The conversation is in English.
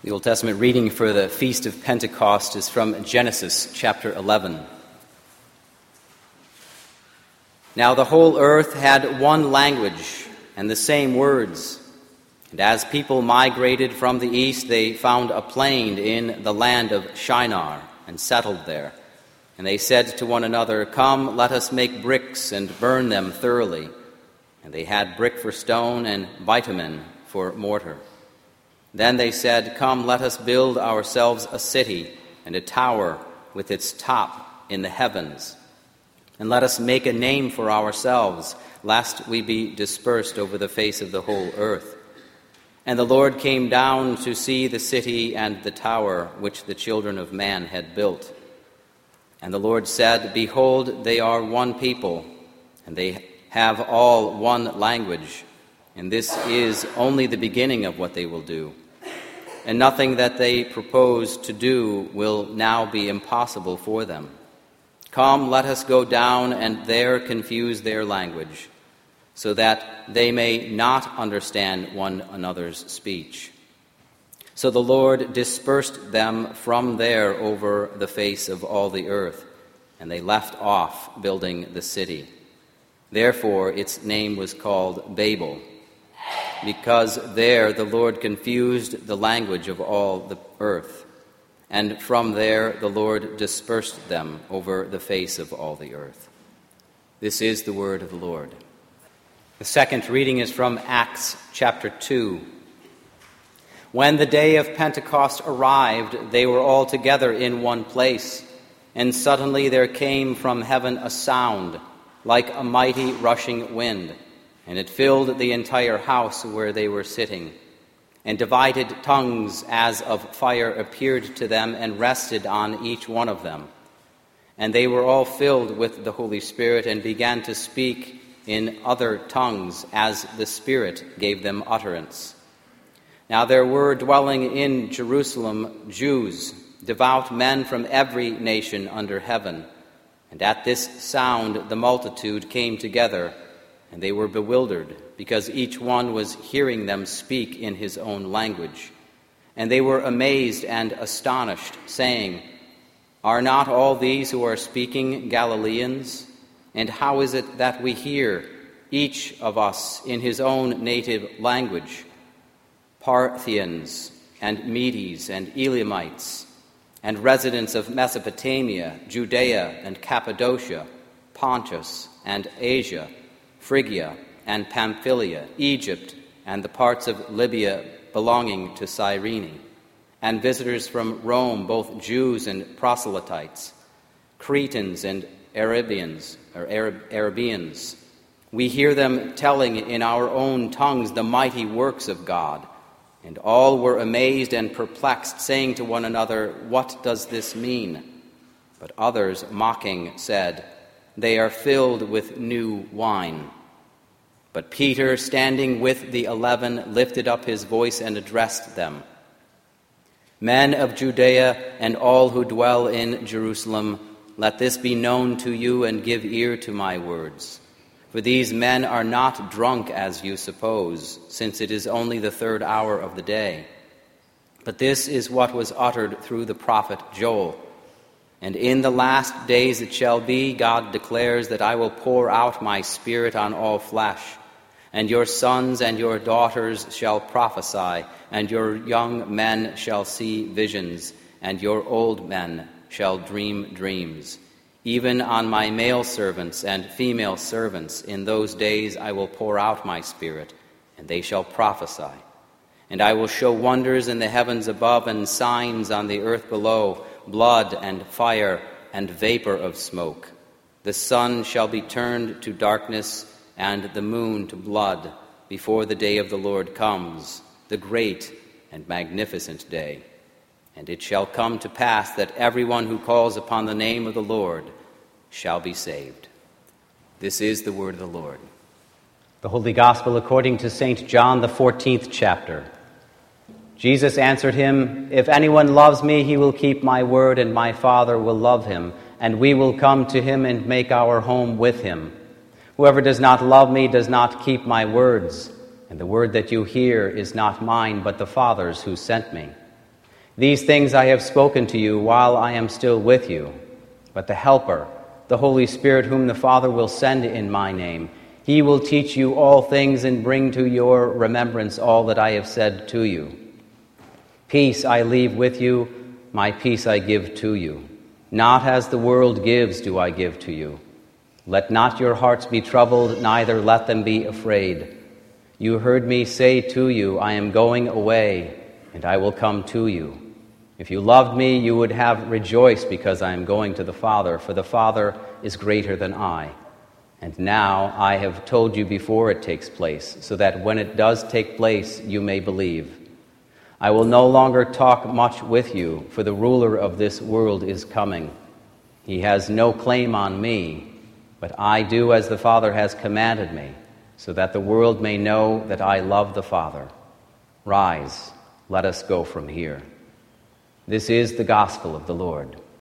The Old Testament reading for the Feast of Pentecost is from Genesis chapter 11. Now the whole earth had one language and the same words. And as people migrated from the east, they found a plain in the land of Shinar and settled there. And they said to one another, "Come, let us make bricks and burn them thoroughly." And they had brick for stone and bitumen for mortar. Then they said, "Come, let us build ourselves a city and a tower with its top in the heavens. And let us make a name for ourselves, lest we be dispersed over the face of the whole earth." And the Lord came down to see the city and the tower which the children of man had built. And the Lord said, "Behold, they are one people, and they have all one language, and this is only the beginning of what they will do. And nothing that they propose to do will now be impossible for them. Come, let us go down and there confuse their language, so that they may not understand one another's speech." So the Lord dispersed them from there over the face of all the earth, and they left off building the city. Therefore its name was called Babel, because there the Lord confused the language of all the earth. And from there the Lord dispersed them over the face of all the earth. This is the word of the Lord. The second reading is from Acts chapter 2. When the day of Pentecost arrived, they were all together in one place, and suddenly there came from heaven a sound like a mighty rushing wind, and it filled the entire house where they were sitting. And divided tongues as of fire appeared to them and rested on each one of them. And they were all filled with the Holy Spirit and began to speak in other tongues as the Spirit gave them utterance. Now there were dwelling in Jerusalem Jews, devout men from every nation under heaven. And at this sound the multitude came together, and they were bewildered, because each one was hearing them speak in his own language. And they were amazed and astonished, saying, "Are not all these who are speaking Galileans? And how is it that we hear, each of us in his own native language? Parthians and Medes and Elamites, and residents of Mesopotamia, Judea and Cappadocia, Pontus and Asia, Phrygia and Pamphylia, Egypt and the parts of Libya belonging to Cyrene, and visitors from Rome, both Jews and proselytes, Cretans and Arabians. We hear them telling in our own tongues the mighty works of God." And all were amazed and perplexed, saying to one another, "What does this mean?" But others, mocking, said, "They are filled with new wine." But Peter, standing with the 11, lifted up his voice and addressed them. "Men of Judea and all who dwell in Jerusalem, let this be known to you and give ear to my words. For these men are not drunk as you suppose, since it is only the third hour of the day. But this is what was uttered through the prophet Joel. And in the last days it shall be, God declares, that I will pour out my Spirit on all flesh. And your sons and your daughters shall prophesy, and your young men shall see visions, and your old men shall dream dreams. Even on my male servants and female servants in those days I will pour out my Spirit, and they shall prophesy. And I will show wonders in the heavens above and signs on the earth below, blood and fire and vapor of smoke. The sun shall be turned to darkness and the moon to blood before the day of the Lord comes, the great and magnificent day. And it shall come to pass that everyone who calls upon the name of the Lord shall be saved." This is the word of the Lord. The Holy Gospel according to St. John, the 14th chapter. Jesus answered him, "If anyone loves me, he will keep my word, and my Father will love him, and we will come to him and make our home with him. Whoever does not love me does not keep my words, and the word that you hear is not mine, but the Father's who sent me. These things I have spoken to you while I am still with you. But the Helper, the Holy Spirit, whom the Father will send in my name, he will teach you all things and bring to your remembrance all that I have said to you. Peace I leave with you, my peace I give to you. Not as the world gives do I give to you. Let not your hearts be troubled, neither let them be afraid. You heard me say to you, I am going away, and I will come to you. If you loved me, you would have rejoiced because I am going to the Father, for the Father is greater than I. And now I have told you before it takes place, so that when it does take place, you may believe. I will no longer talk much with you, for the ruler of this world is coming. He has no claim on me, but I do as the Father has commanded me, so that the world may know that I love the Father. Rise, let us go from here. This is the gospel of the Lord.